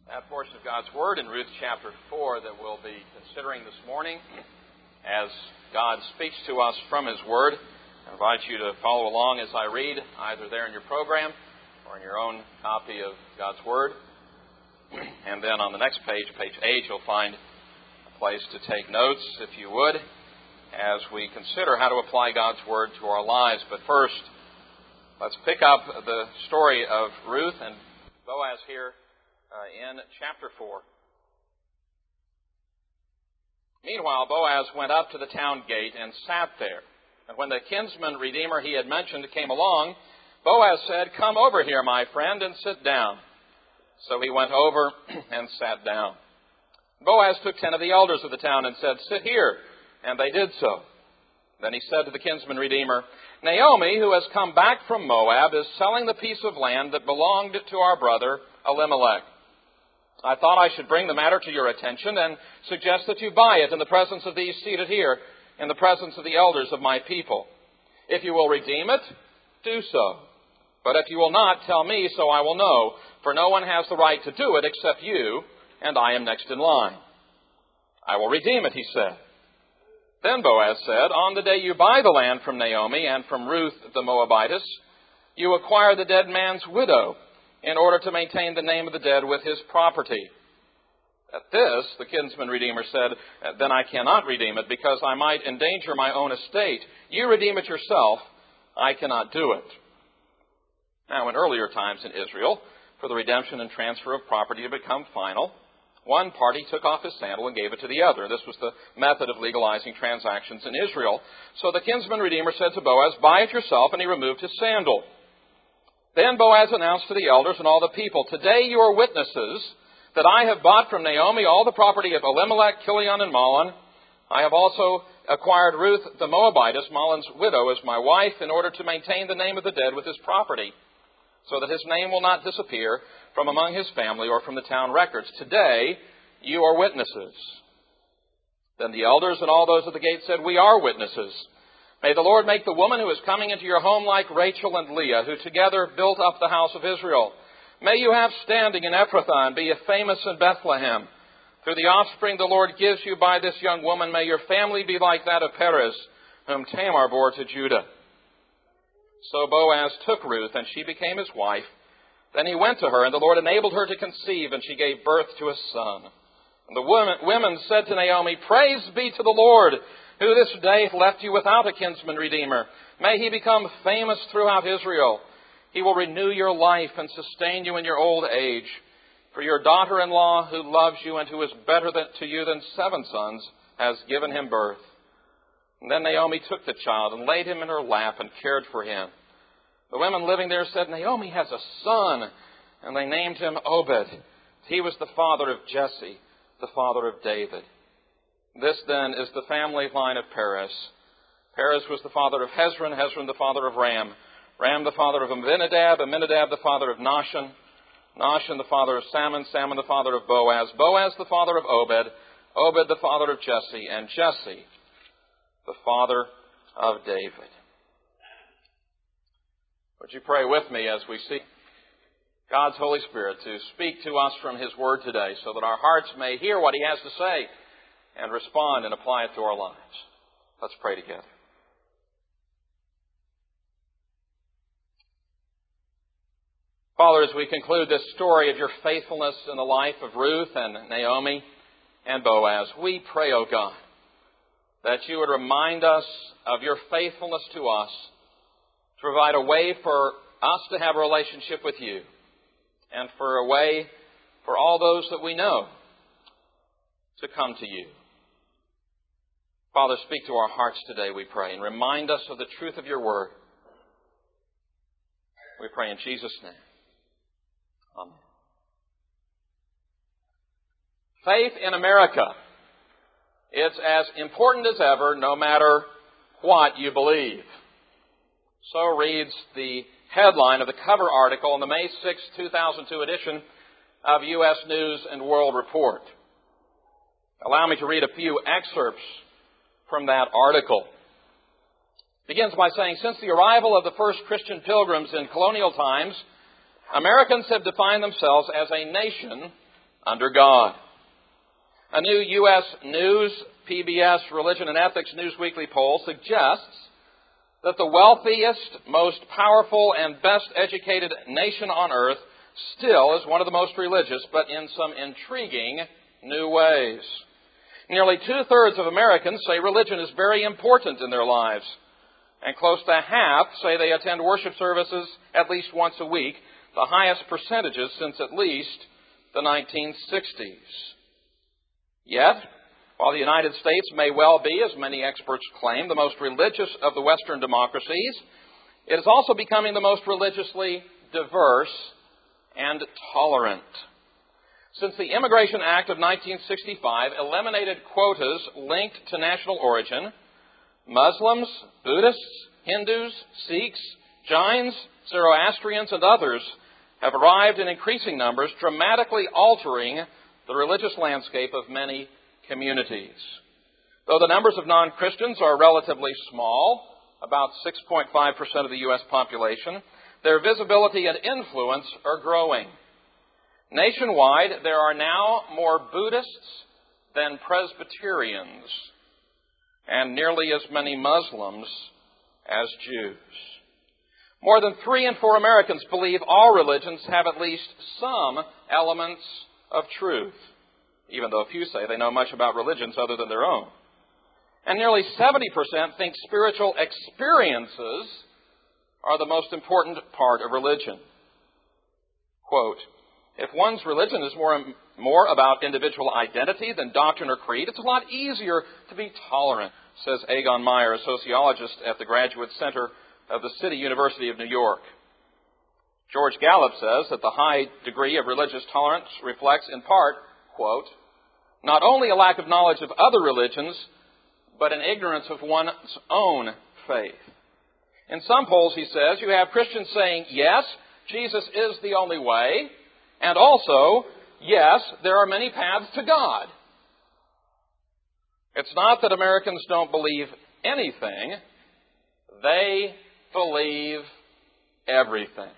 That portion of God's Word in Ruth chapter 4 that we'll be considering this morning as God speaks to us from His Word. I invite you to follow along as I read, either there in your program or in your own copy of God's Word. And then on the next page, page 8, you'll find a place to take notes, if you would, as we consider how to apply God's Word to our lives. But first, let's pick up the story of Ruth and Boaz here in chapter 4. Meanwhile, Boaz went up to the town gate and sat there. And when the kinsman redeemer he had mentioned came along, Boaz said, "Come over here, my friend, and sit down." So he went over and sat down. Boaz took 10 of the elders of the town and said, "Sit here." And they did so. Then he said to the kinsman redeemer, "Naomi, who has come back from Moab, is selling the piece of land that belonged to our brother Elimelech. I thought I should bring the matter to your attention and suggest that you buy it in the presence of these seated here, in the presence of the elders of my people. If you will redeem it, do so. But if you will not, tell me, so I will know, for no one has the right to do it except you, and I am next in line." "I will redeem it," he said. Then Boaz said, "On the day you buy the land from Naomi and from Ruth the Moabitess, you acquire the dead man's widow in order to maintain the name of the dead with his property." At this, the kinsman redeemer said, "Then I cannot redeem it, because I might endanger my own estate. You redeem it yourself. I cannot do it." Now, in earlier times in Israel, for the redemption and transfer of property to become final, one party took off his sandal and gave it to the other. This was the method of legalizing transactions in Israel. So the kinsman redeemer said to Boaz, "Buy it yourself," and he removed his sandal. Then Boaz announced to the elders and all the people, "Today you are witnesses that I have bought from Naomi all the property of Elimelech, Kilion, and Mahlon. I have also acquired Ruth the Moabitess, Mahlon's widow, as my wife in order to maintain the name of the dead with his property, so that his name will not disappear from among his family or from the town records. Today you are witnesses." Then the elders and all those at the gate said, "We are witnesses. May the Lord make the woman who is coming into your home like Rachel and Leah, who together built up the house of Israel. May you have standing in Ephrathah and be famous in Bethlehem. Through the offspring the Lord gives you by this young woman, may your family be like that of Perez, whom Tamar bore to Judah." So Boaz took Ruth, and she became his wife. Then he went to her, and the Lord enabled her to conceive, and she gave birth to a son. And the women said to Naomi, "Praise be to the Lord, who this day hath left you without a kinsman redeemer. May he become famous throughout Israel. He will renew your life and sustain you in your old age. For your daughter-in-law, who loves you and who is better to you than 7 sons, has given him birth." And then Naomi took the child and laid him in her lap and cared for him. The women living there said, "Naomi has a son," and they named him Obed. He was the father of Jesse, the father of David. This then is the family line of Perez. Perez was the father of Hezron, Hezron the father of Ram, Ram the father of Amminadab, Amminadab the father of Nahshon, Nahshon the father of Salmon, Salmon the father of Boaz, Boaz the father of Obed, Obed the father of Jesse, and Jesse the father of David. Would you pray with me as we seek God's Holy Spirit to speak to us from His Word today, so that our hearts may hear what He has to say and respond and apply it to our lives. Let's pray together. Father, as we conclude this story of your faithfulness in the life of Ruth and Naomi and Boaz, we pray, O God, that you would remind us of your faithfulness to us, to provide a way for us to have a relationship with you, and for a way for all those that we know to come to you. Father, speak to our hearts today, we pray, and remind us of the truth of your word. We pray in Jesus' name. Amen. Faith in America. It's as important as ever, no matter what you believe. So reads the headline of the cover article in the May 6, 2002 edition of U.S. News and World Report. Allow me to read a few excerpts from that article. It begins by saying, since the arrival of the first Christian pilgrims in colonial times, Americans have defined themselves as a nation under God. A new U.S. News PBS Religion and Ethics Newsweekly poll suggests that the wealthiest, most powerful, and best educated nation on earth still is one of the most religious, but in some intriguing new ways. Nearly 2/3 of Americans say religion is very important in their lives, and close to half say they attend worship services at least once a week, the highest percentages since at least the 1960s. Yet, while the United States may well be, as many experts claim, the most religious of the Western democracies, it is also becoming the most religiously diverse and tolerant. Since the Immigration Act of 1965 eliminated quotas linked to national origin, Muslims, Buddhists, Hindus, Sikhs, Jains, Zoroastrians, and others have arrived in increasing numbers, dramatically altering the religious landscape of many communities. Though the numbers of non-Christians are relatively small, about 6.5% of the U.S. population, their visibility and influence are growing. Nationwide, there are now more Buddhists than Presbyterians, and nearly as many Muslims as Jews. More than 3 in 4 Americans believe all religions have at least some elements of truth, even though few say they know much about religions other than their own. And nearly 70% think spiritual experiences are the most important part of religion. Quote, if one's religion is more about individual identity than doctrine or creed, it's a lot easier to be tolerant, says Egon Meyer, a sociologist at the Graduate Center of the City University of New York. George Gallup says that the high degree of religious tolerance reflects, in part, quote, not only a lack of knowledge of other religions, but an ignorance of one's own faith. In some polls, he says, you have Christians saying, yes, Jesus is the only way, and also, yes, there are many paths to God. It's not that Americans don't believe anything. They believe everything.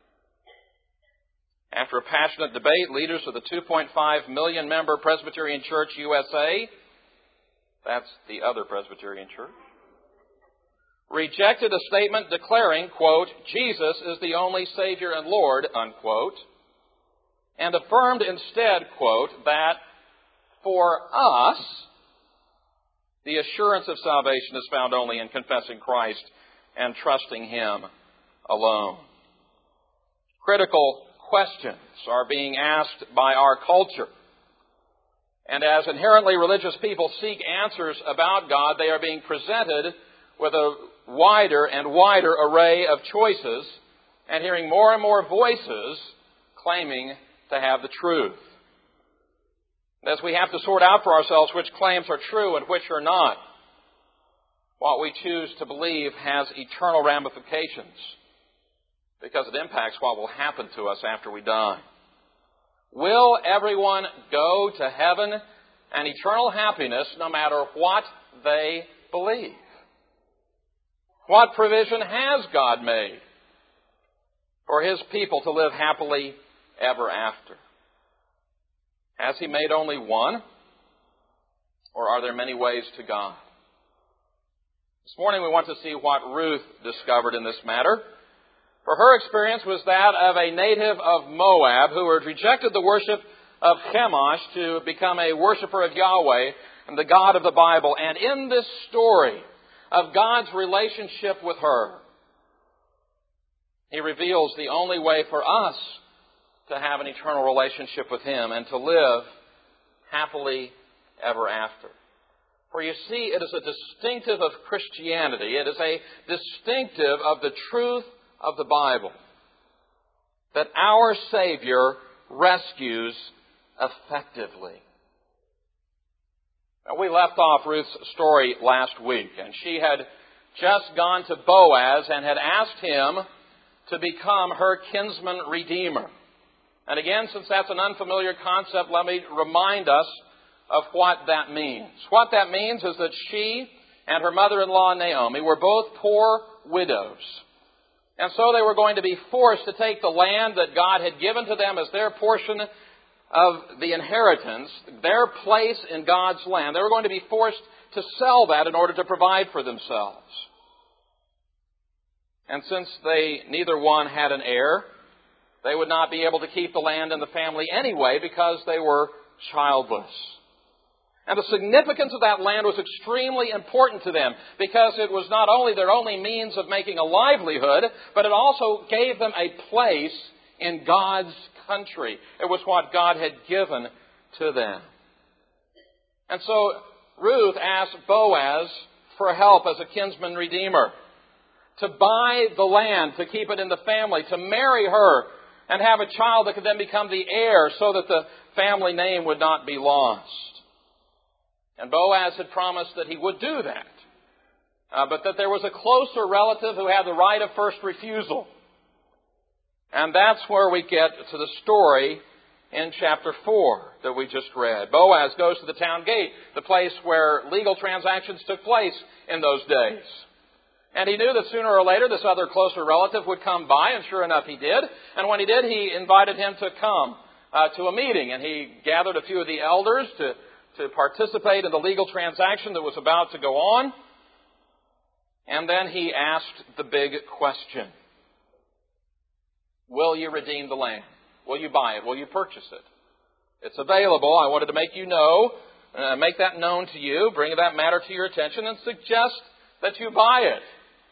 After a passionate debate, leaders of the 2.5 million member Presbyterian Church USA, that's the other Presbyterian church, rejected a statement declaring, quote, Jesus is the only Savior and Lord, unquote, and affirmed instead, quote, that for us, the assurance of salvation is found only in confessing Christ and trusting Him alone. Critical questions are being asked by our culture. And as inherently religious people seek answers about God, they are being presented with a wider and wider array of choices and hearing more and more voices claiming to have the truth. As we have to sort out for ourselves which claims are true and which are not, what we choose to believe has eternal ramifications because it impacts what will happen to us after we die. Will everyone go to heaven and eternal happiness no matter what they believe? What provision has God made for His people to live happily ever after? Has He made only one? Or are there many ways to God? This morning we want to see what Ruth discovered in this matter. For her experience was that of a native of Moab who had rejected the worship of Chemosh to become a worshiper of Yahweh and the God of the Bible. And in this story of God's relationship with her, He reveals the only way for us to have an eternal relationship with Him and to live happily ever after. For you see, it is a distinctive of Christianity. It is a distinctive of the truth of the Bible that our Savior rescues effectively. Now, we left off Ruth's story last week, and she had just gone to Boaz and had asked him to become her kinsman redeemer. And again, since that's an unfamiliar concept, let me remind us of what that means. What that means is that she and her mother-in-law Naomi were both poor widows. And so they were going to be forced to take the land that God had given to them as their portion of the inheritance, their place in God's land, they were going to be forced to sell that in order to provide for themselves. And since they neither one had an heir, they would not be able to keep the land in the family anyway because they were childless. And the significance of that land was extremely important to them because it was not only their only means of making a livelihood, but it also gave them a place in God's country. It was what God had given to them. And so Ruth asked Boaz for help as a kinsman redeemer, to buy the land, to keep it in the family, to marry her and have a child that could then become the heir so that the family name would not be lost. And Boaz had promised that he would do that, but that there was a closer relative who had the right of first refusal. And that's where we get to the story in chapter 4 that we just read. Boaz goes to the town gate, the place where legal transactions took place in those days. And he knew that sooner or later this other closer relative would come by, and sure enough he did. And when he did, he invited him to come to a meeting. And he gathered a few of the elders to participate in the legal transaction that was about to go on. And then he asked the big question. Will you redeem the land? Will you buy it? Will you purchase it? It's available. I wanted to make you know, make that known to you, bring that matter to your attention, and suggest that you buy it.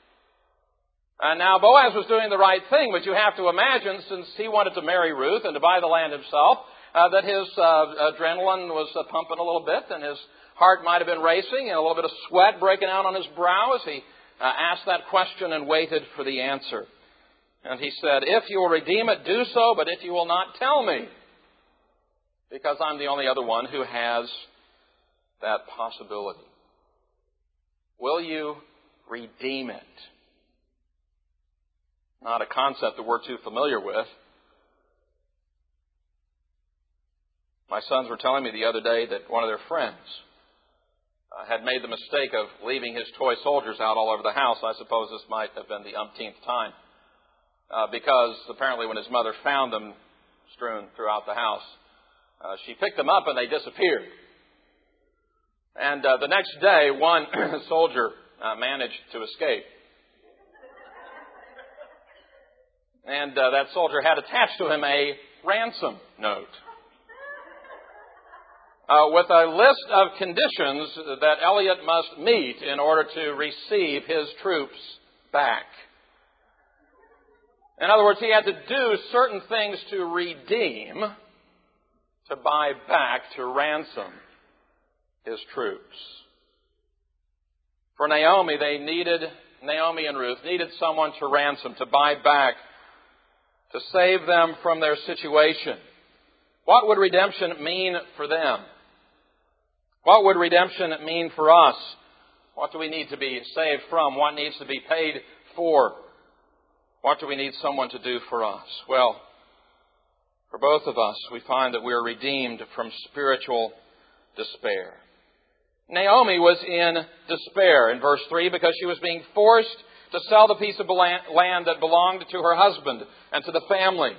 Now, Boaz was doing the right thing, but you have to imagine, since he wanted to marry Ruth and to buy the land himself, that his adrenaline was pumping a little bit, and his heart might have been racing, and a little bit of sweat breaking out on his brow as he asked that question and waited for the answer. And he said, if you will redeem it, do so, but if you will not, tell me, because I'm the only other one who has that possibility. Will you redeem it? Not a concept that we're too familiar with. My sons were telling me the other day that one of their friends had made the mistake of leaving his toy soldiers out all over the house. I suppose this might have been the umpteenth time. Because apparently when his mother found them strewn throughout the house, she picked them up and they disappeared. And the next day, one soldier managed to escape. And that soldier had attached to him a ransom note with a list of conditions that Elliot must meet in order to receive his troops back. In other words, he had to do certain things to redeem, to buy back, to ransom his troops. For Naomi and Ruth needed someone to ransom, to buy back, to save them from their situation. What would redemption mean for them? What would redemption mean for us? What do we need to be saved from? What needs to be paid for? What do we need someone to do for us? Well, for both of us, we find that we are redeemed from spiritual despair. Naomi was in despair in verse 3 because she was being forced to sell the piece of land that belonged to her husband and to the family.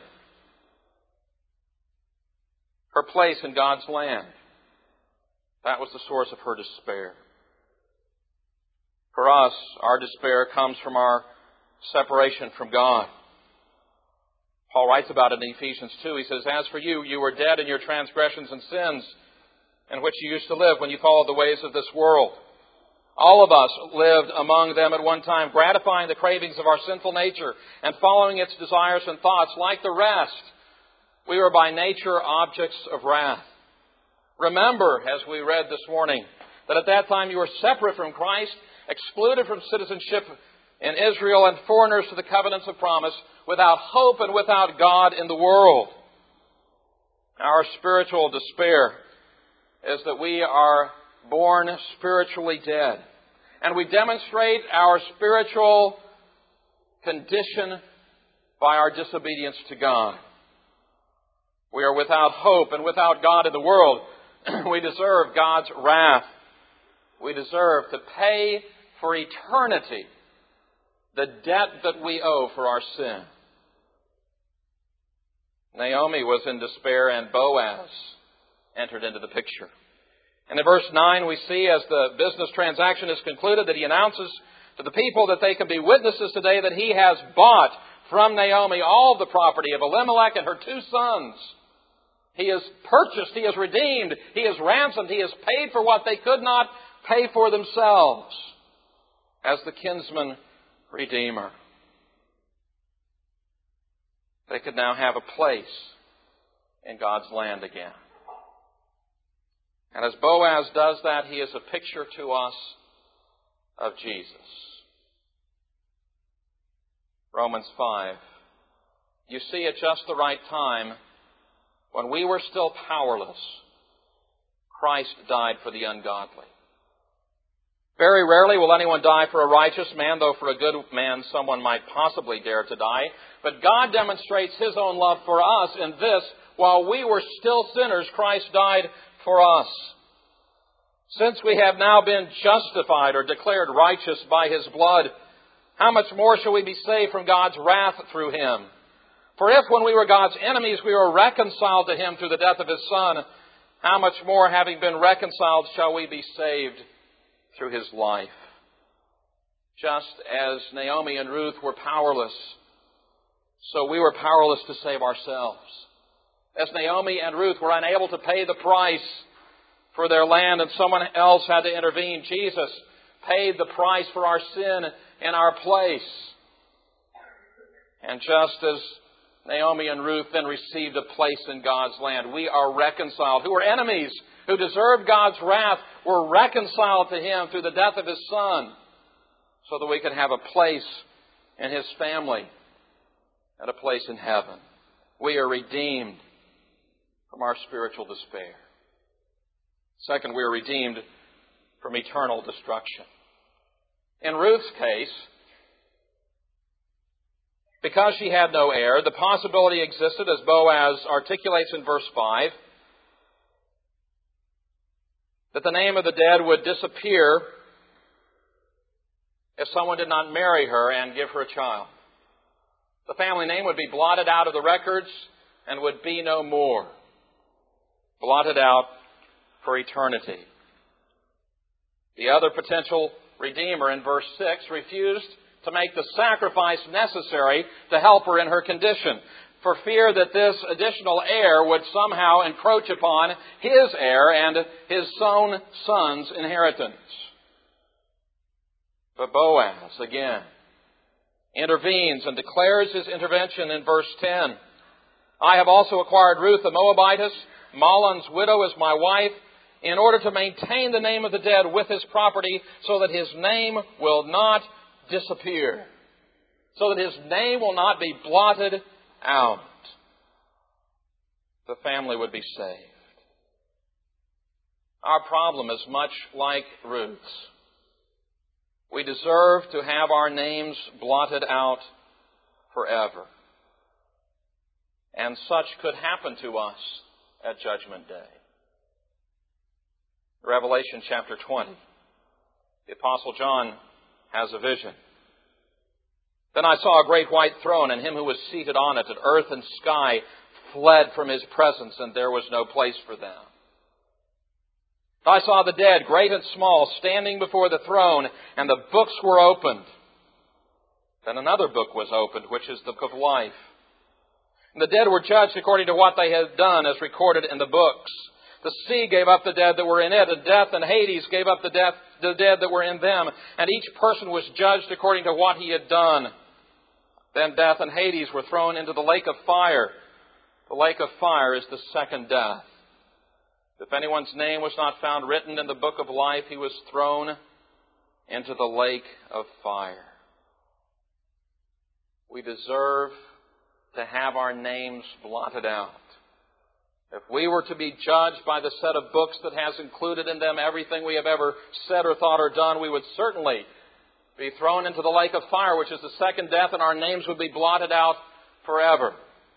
Her place in God's land. That was the source of her despair. For us, our despair comes from our separation from God. Paul writes about it in Ephesians 2. He says, as for you, you were dead in your transgressions and sins in which you used to live when you followed the ways of this world. All of us lived among them at one time, gratifying the cravings of our sinful nature and following its desires and thoughts. Like the rest, we were by nature objects of wrath. Remember, as we read this morning, that at that time you were separate from Christ, excluded from citizenship in Israel and foreigners to the covenants of promise, without hope and without God in the world. Our spiritual despair is that we are born spiritually dead. And we demonstrate our spiritual condition by our disobedience to God. We are without hope and without God in the world. We deserve God's wrath. We deserve to pay for eternity the debt that we owe for our sin. Naomi was in despair, and Boaz entered into the picture. And in verse 9, we see as the business transaction is concluded that he announces to the people that they can be witnesses today that he has bought from Naomi all the property of Elimelech and her 2 sons. He has purchased, he has redeemed, he has ransomed, he has paid for what they could not pay for themselves as the kinsman redeemer. They could now have a place in God's land again. And as Boaz does that, he is a picture to us of Jesus. Romans 5. You see, at just the right time, when we were still powerless, Christ died for the ungodly. Very rarely will anyone die for a righteous man, though for a good man someone might possibly dare to die. But God demonstrates His own love for us in this: while we were still sinners, Christ died for us. Since we have now been justified or declared righteous by His blood, how much more shall we be saved from God's wrath through Him? For if when we were God's enemies we were reconciled to Him through the death of His Son, how much more, having been reconciled, shall we be saved through His life? Just as Naomi and Ruth were powerless, so we were powerless to save ourselves. As Naomi and Ruth were unable to pay the price for their land and someone else had to intervene, Jesus paid the price for our sin in our place. And just as Naomi and Ruth then received a place in God's land, we are reconciled. Who were enemies, who deserved God's wrath, were reconciled to Him through the death of His Son, so that we could have a place in His family and a place in heaven. We are redeemed from our spiritual despair. Second, we are redeemed from eternal destruction. In Ruth's case, because she had no heir, the possibility existed, as Boaz articulates in verse 5, that the name of the dead would disappear if someone did not marry her and give her a child. The family name would be blotted out of the records and would be no more. Blotted out for eternity. The other potential redeemer in verse 6 refused to make the sacrifice necessary to help her in her condition, for fear that this additional heir would somehow encroach upon his heir and his own son's inheritance. But Boaz, again, intervenes and declares his intervention in verse 10. I have also acquired Ruth the Moabitess, Mahlon's widow, as my wife, in order to maintain the name of the dead with his property, so that his name will not disappear, so that his name will not be blotted out. The family would be saved. Our problem is much like Ruth's. We deserve to have our names blotted out forever. And such could happen to us at Judgment Day. Revelation chapter 20. The Apostle John has a vision. Then I saw a great white throne and him who was seated on it, and earth and sky fled from his presence, and there was no place for them. I saw the dead, great and small, standing before the throne, and the books were opened. Then another book was opened, which is the book of life. And the dead were judged according to what they had done, as recorded in the books. The sea gave up the dead that were in it, and death and Hades gave up the dead that were in them, and each person was judged according to what he had done. Then death and Hades were thrown into the lake of fire. The lake of fire is the second death. If anyone's name was not found written in the book of life, he was thrown into the lake of fire. We deserve to have our names blotted out. If we were to be judged by the set of books that has included in them everything we have ever said or thought or done, we would certainly be thrown into the lake of fire, which is the second death, and our names would be blotted out forever.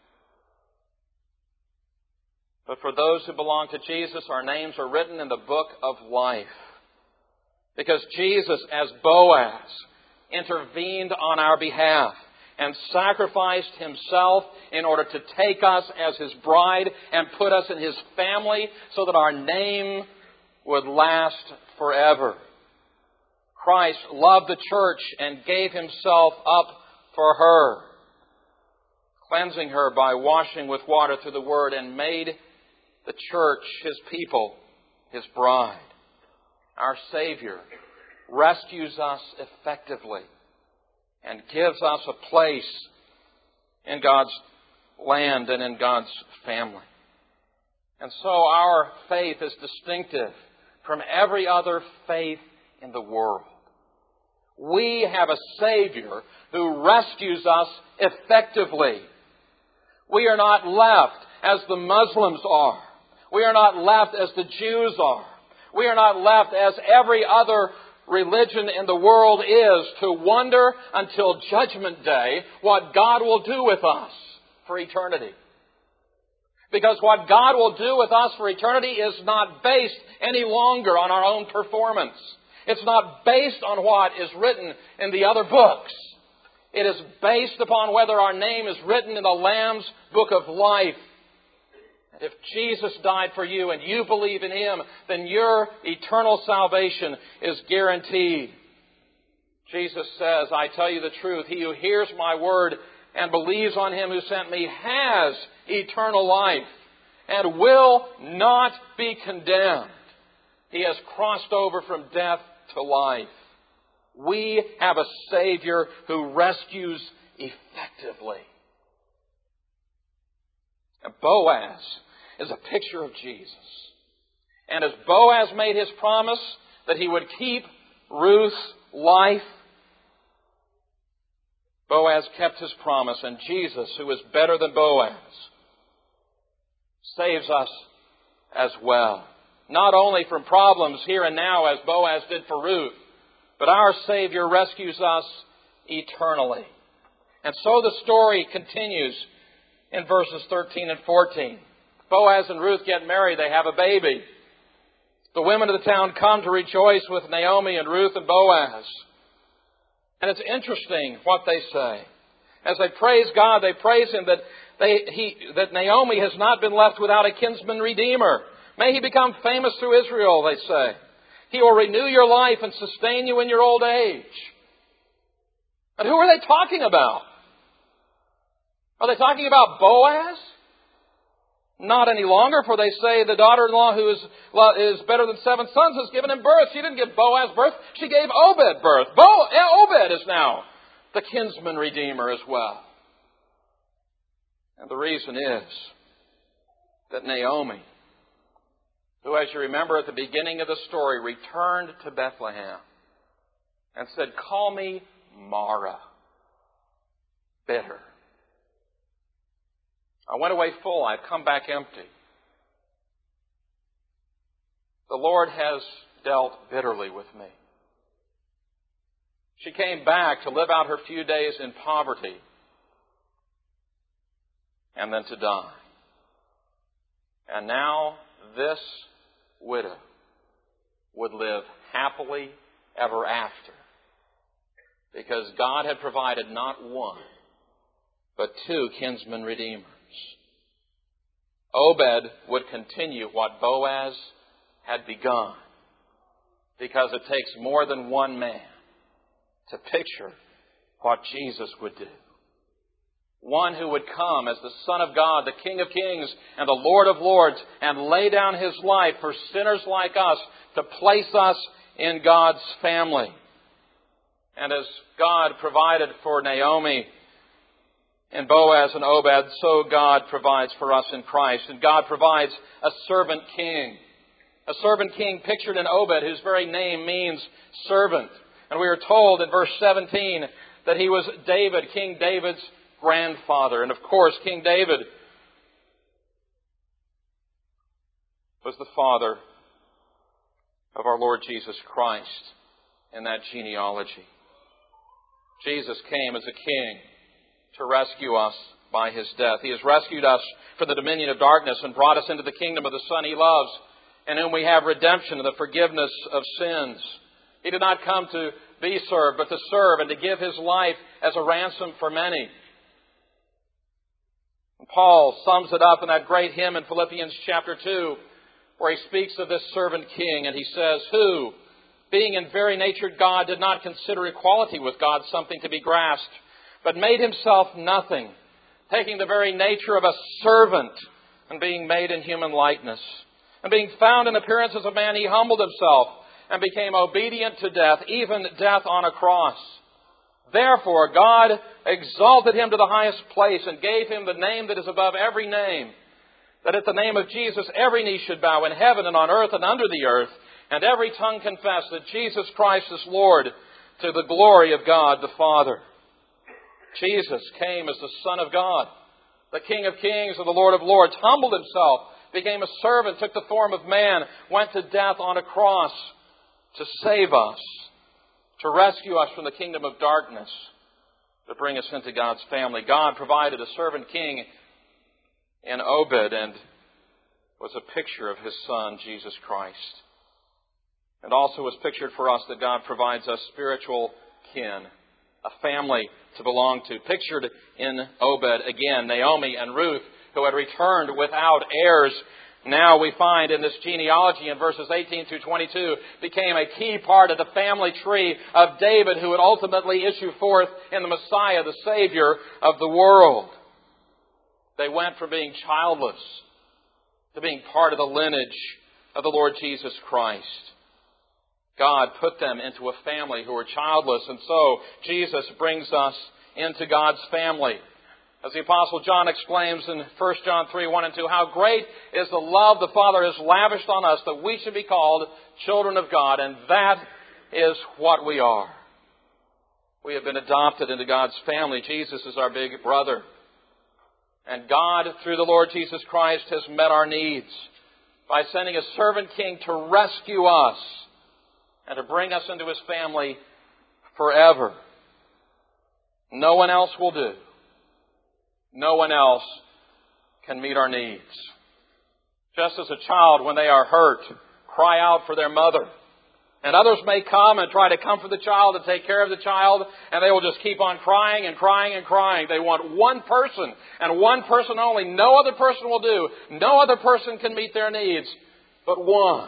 But for those who belong to Jesus, our names are written in the book of life. Because Jesus, as Boaz, intervened on our behalf. and sacrificed Himself in order to take us as His bride and put us in His family so that our name would last forever. Christ loved the church and gave Himself up for her, cleansing her by washing with water through the Word, and made the church His people, His bride. Our Savior rescues us effectively and gives us a place in God's land and in God's family. And so our faith is distinctive from every other faith in the world. We have a Savior who rescues us effectively. We are not left as the Muslims are. We are not left as the Jews are. We are not left as every other religion in the world is, to wonder until Judgment Day what God will do with us for eternity. Because what God will do with us for eternity is not based any longer on our own performance. It's not based on what is written in the other books. It is based upon whether our name is written in the Lamb's Book of Life. If Jesus died for you and you believe in Him, then your eternal salvation is guaranteed. Jesus says, I tell you the truth, he who hears my word and believes on Him who sent me has eternal life and will not be condemned. He has crossed over from death to life. We have a Savior who rescues effectively. And Boaz is a picture of Jesus. And as Boaz made his promise that he would keep Ruth's life, Boaz kept his promise. And Jesus, who is better than Boaz, saves us as well. Not only from problems here and now as Boaz did for Ruth, but our Savior rescues us eternally. And so the story continues in verses 13 and 14. Boaz and Ruth get married. They have a baby. The women of the town come to rejoice with Naomi and Ruth and Boaz. And it's interesting what they say. As they praise God, they praise Him that Naomi has not been left without a kinsman redeemer. May he become famous through Israel, they say. He will renew your life and sustain you in your old age. And who are they talking about? Are they talking about Boaz? Not any longer, for they say the daughter-in-law who is better than 7 sons has given him birth. She didn't give Boaz birth. She gave Obed birth. Obed is now the kinsman redeemer as well. And the reason is that Naomi, who, as you remember at the beginning of the story, returned to Bethlehem and said, call me Mara, bitter. I went away full, I've come back empty. The Lord has dealt bitterly with me. She came back to live out her few days in poverty and then to die. And now this widow would live happily ever after, because God had provided not one, but 2 kinsman redeemers. Obed would continue what Boaz had begun, because it takes more than one man to picture what Jesus would do. One who would come as the Son of God, the King of Kings and the Lord of Lords, and lay down His life for sinners like us to place us in God's family. And as God provided for Naomi in Boaz and Obed, so God provides for us in Christ. And God provides a servant king. A servant king pictured in Obed, whose very name means servant. And we are told in verse 17 that he was David, King David's grandfather. And of course, King David was the father of our Lord Jesus Christ in that genealogy. Jesus came as a king to rescue us by His death. He has rescued us from the dominion of darkness and brought us into the kingdom of the Son He loves, in whom we have redemption and the forgiveness of sins. He did not come to be served, but to serve and to give His life as a ransom for many. And Paul sums it up in that great hymn in Philippians chapter 2, where he speaks of this servant king, and he says, who, being in very nature God, did not consider equality with God something to be grasped, but made Himself nothing, taking the very nature of a servant, and being made in human likeness. And being found in appearance as a man, He humbled Himself, and became obedient to death, even death on a cross. Therefore God exalted Him to the highest place, and gave Him the name that is above every name, that at the name of Jesus every knee should bow in heaven and on earth and under the earth, and every tongue confess that Jesus Christ is Lord, to the glory of God the Father. Jesus came as the Son of God, the King of kings and the Lord of lords, humbled Himself, became a servant, took the form of man, went to death on a cross to save us, to rescue us from the kingdom of darkness, to bring us into God's family. God provided a servant king in Obed, and was a picture of His Son, Jesus Christ. It also was pictured for us that God provides us spiritual kin, a family to belong to. Pictured in Obed, again, Naomi and Ruth, who had returned without heirs. Now we find in this genealogy in verses 18 through 22 became a key part of the family tree of David, who would ultimately issue forth in the Messiah, the Savior of the world. They went from being childless to being part of the lineage of the Lord Jesus Christ. God put them into a family who were childless, and so Jesus brings us into God's family. As the Apostle John exclaims in 1 John 3, 1 and 2, how great is the love the Father has lavished on us that we should be called children of God, and that is what we are. We have been adopted into God's family. Jesus is our big brother. And God, through the Lord Jesus Christ, has met our needs by sending a servant king to rescue us and to bring us into His family forever. No one else will do. No one else can meet our needs. Just as a child, when they are hurt, cry out for their mother. And others may come and try to comfort the child and take care of the child, and they will just keep on crying and crying and crying. They want one person, and one person only. No other person will do. No other person can meet their needs but one.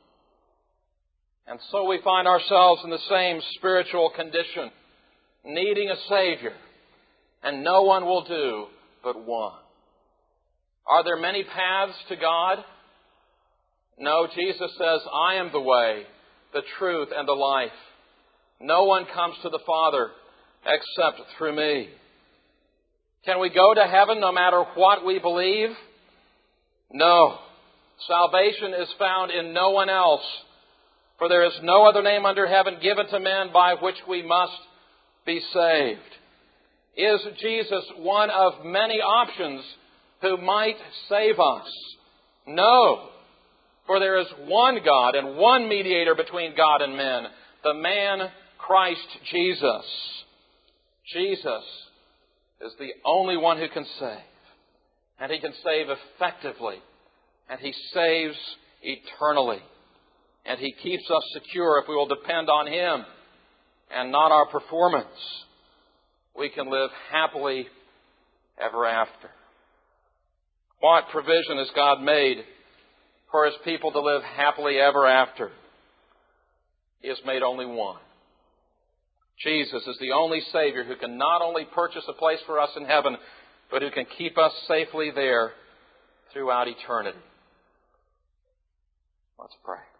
And so we find ourselves in the same spiritual condition, needing a Savior, and no one will do but one. Are there many paths to God? No, Jesus says, I am the way, the truth, and the life. No one comes to the Father except through me. Can we go to heaven no matter what we believe? No. Salvation is found in no one else. For there is no other name under heaven given to men by which we must be saved. Is Jesus one of many options who might save us? No. For there is one God and one mediator between God and men, the man Christ Jesus. Jesus is the only one who can save. And He can save effectively. And He saves eternally. And He keeps us secure if we will depend on Him and not our performance. We can live happily ever after. What provision has God made for His people to live happily ever after? He has made only one. Jesus is the only Savior who can not only purchase a place for us in heaven, but who can keep us safely there throughout eternity. Let's pray.